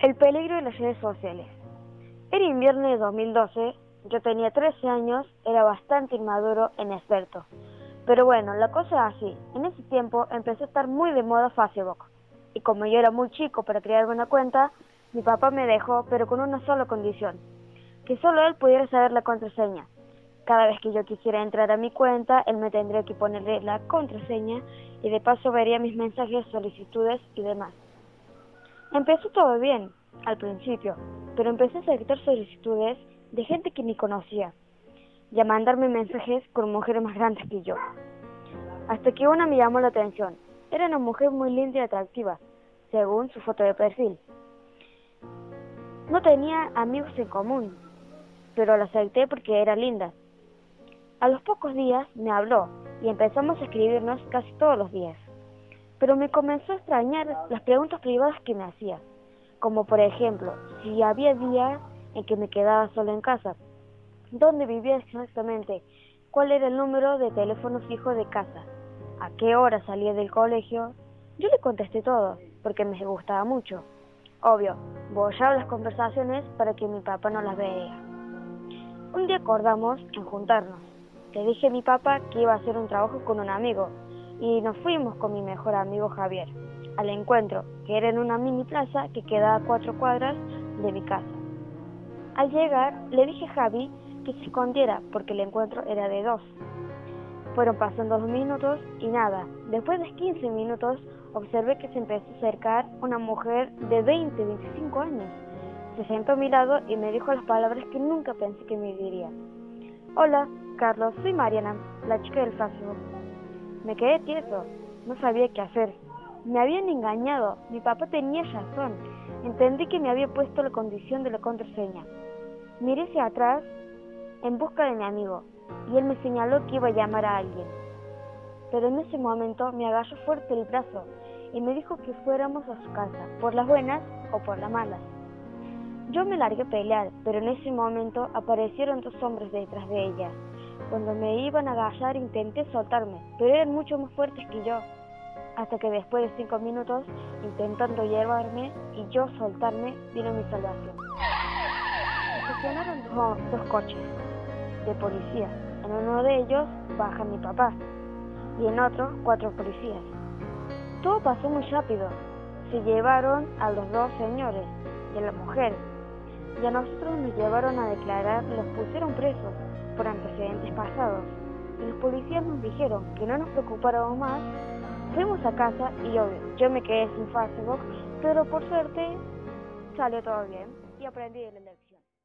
El peligro de las redes sociales. Era invierno de 2012, yo tenía 13 años, era bastante inmaduro e inexperto. Pero bueno, la cosa es así, en ese tiempo empezó a estar muy de moda Facebook. Y como yo era muy chico para crearme una cuenta, mi papá me dejó, pero con una sola condición, que solo él pudiera saber la contraseña. Cada vez que yo quisiera entrar a mi cuenta, él me tendría que ponerle la contraseña y de paso vería mis mensajes, solicitudes y demás. Empezó todo bien, al principio, pero empecé a aceptar solicitudes de gente que ni conocía y a mandarme mensajes con mujeres más grandes que yo. Hasta que una me llamó la atención. Era una mujer muy linda y atractiva, según su foto de perfil. No tenía amigos en común, pero la acepté porque era linda. A los pocos días me habló y empezamos a escribirnos casi todos los días. Pero me comenzó a extrañar las preguntas privadas que me hacía, como por ejemplo, si había días en que me quedaba sola en casa, dónde vivía exactamente, cuál era el número de teléfono fijo de casa, a qué hora salía del colegio. Yo le contesté todo, porque me gustaba mucho. Obvio, borraba las conversaciones para que mi papá no las vea. Un día acordamos en juntarnos. Le dije a mi papá que iba a hacer un trabajo con un amigo, y nos fuimos con mi mejor amigo Javier al encuentro, que era en una mini plaza que quedaba a 4 cuadras de mi casa. Al llegar, le dije a Javi que se escondiera porque el encuentro era de 2. Fueron pasando los minutos y nada, después de 15 minutos observé que se empezó a acercar una mujer de 20, 25 años. Se sentó a mi lado y me dijo las palabras que nunca pensé que me diría. Hola, Carlos, soy Mariana, la chica del Facebook. Me quedé tieso, no sabía qué hacer. Me habían engañado, mi papá tenía razón. Entendí que me había puesto la condición de la contraseña. Miré hacia atrás en busca de mi amigo y él me señaló que iba a llamar a alguien. Pero en ese momento me agarró fuerte el brazo y me dijo que fuéramos a su casa, por las buenas o por las malas. Yo me largué a pelear, pero en ese momento aparecieron 2 hombres detrás de ella. Cuando me iban a agarrar intenté soltarme, pero eran mucho más fuertes que yo. Hasta que después de 5 minutos, intentando llevarme y yo soltarme, vino mi salvación. Estacionaron 2 coches de policía. En uno de ellos baja mi papá y en otro 4 policías. Todo pasó muy rápido. Se llevaron a los 2 señores y a la mujer. Y a nosotros nos llevaron a declarar, los pusieron presos por antecedentes pasados. Y los policías nos dijeron que no nos preocupáramos más. Fuimos a casa y obvio, yo me quedé sin Facebook, pero por suerte salió todo bien y aprendí de la lección.